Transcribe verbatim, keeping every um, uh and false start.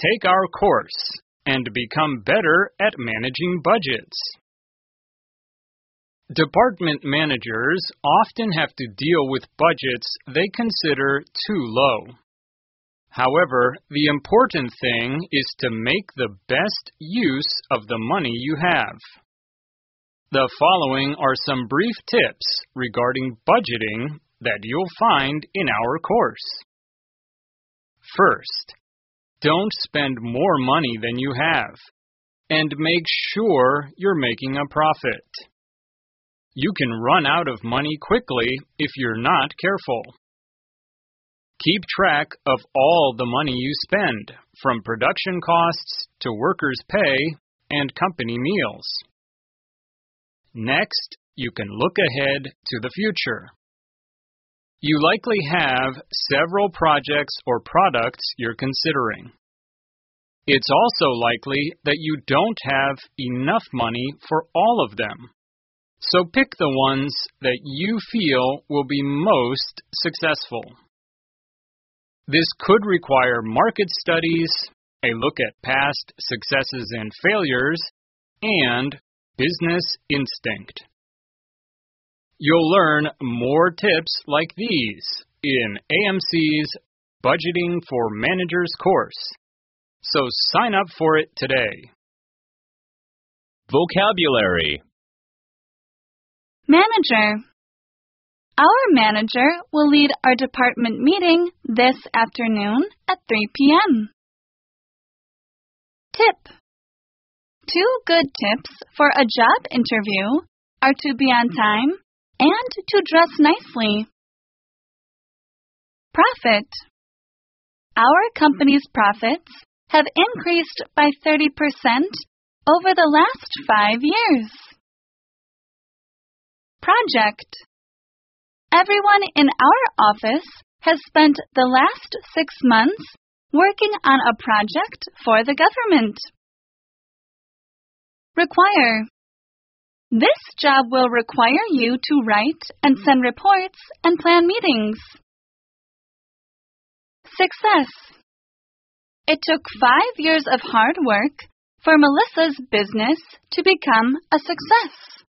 take our course and become better at managing budgets. Department managers often have to deal with budgets they consider too low. However, the important thing is to make the best use of the money you have. The following are some brief tips regarding budgeting that you'll find in our course. First, don't spend more money than you have, and make sure you're making a profit. You can run out of money quickly if you're not careful. Keep track of all the money you spend, from production costs to workers' pay and company meals. Next, you can look ahead to the future. You likely have several projects or products you're considering. It's also likely that you don't have enough money for all of them. So pick the ones that you feel will be most successful. This could require market studies, a look at past successes and failures, and business instinct. You'll learn more tips like these in A M C's Budgeting for Managers course. So sign up for it today. Vocabulary. Manager. Our manager will lead our department meeting this afternoon at three p m Tip. Two good tips for a job interview are to be on time and to dress nicely. Profit. Our company's profits have increased by thirty percent over the last five years. Project. Everyone in our office has spent the last six months working on a project for the government. Require. This job will require you to write and send reports and plan meetings. Success. It took five years of hard work for Melissa's business to become a success.